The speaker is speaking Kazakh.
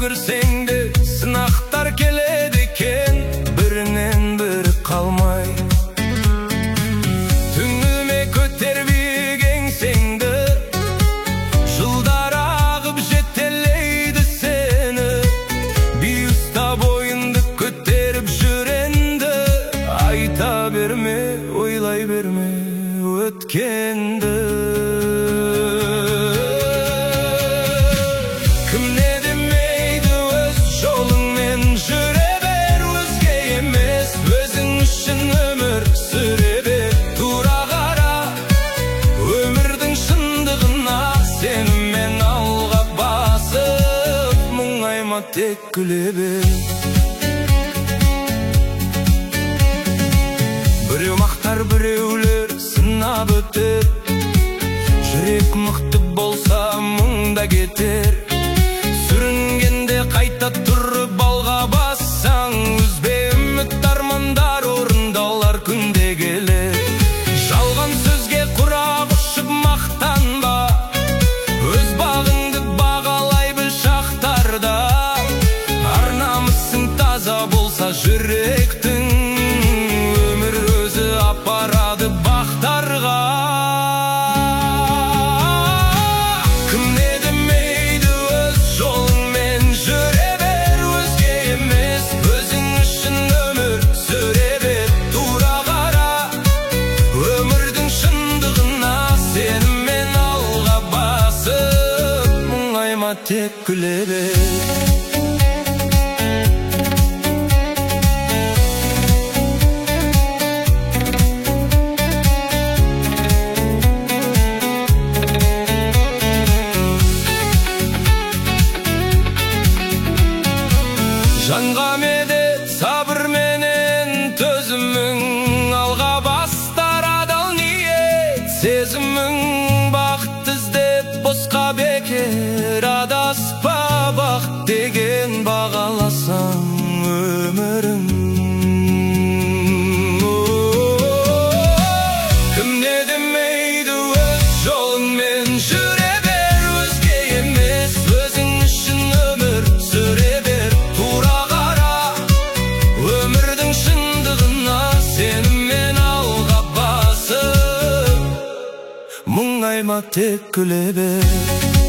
үлгірсең де сынақтар келеді екен, бірінен бірі қалмай. Түніме көтербек еңсеңді, жылдар ағып жетелейді сені. Биюста бойынды көтеріп жүренді, айта берме, ойлай берме өткенді. Кім не демейді, өз жолыңмен жүре бер, өзге емес, өзің үшін өмір сүре бер. Тура қара өмірдің шындығына, сенімен алға басып, мұңайма, тек күле бер. Біреу мақтар, біреулер сынап өтер, жүрек мықты болса мұңда кетер. Сүрінгенде қайта тұрып алға бассаң, үзбе үміт, армандар орындалар күнде келер. Жалған сөзге құрақ ұшып мақтанба, өз бағыңды бағалай біл шақтарда. Ар намысың таза болса жүректің, өмір өзі апарады бақтарға. Кім не демейді, өз жолыңмен жүре бер, өзге емес, өзің үшін өмір сүре бер. Тура қара өмірдің шындығына, сенімен алға басып, мұңайма, тек күле бер. Жанға медет, сабыр менен төзімің, алға бастар адал ниет сезімің. Бақыт іздеп босқа бекер адаспа, бақыт деген бағаласаң өмірің. Кім не демейді, өз жолыңмен жүре бер, өзге емес, өзің үшін өмір сүре бер. Тура қара өмірдің шындығына, сенімен алға басып, мұңайма, тек күле бер.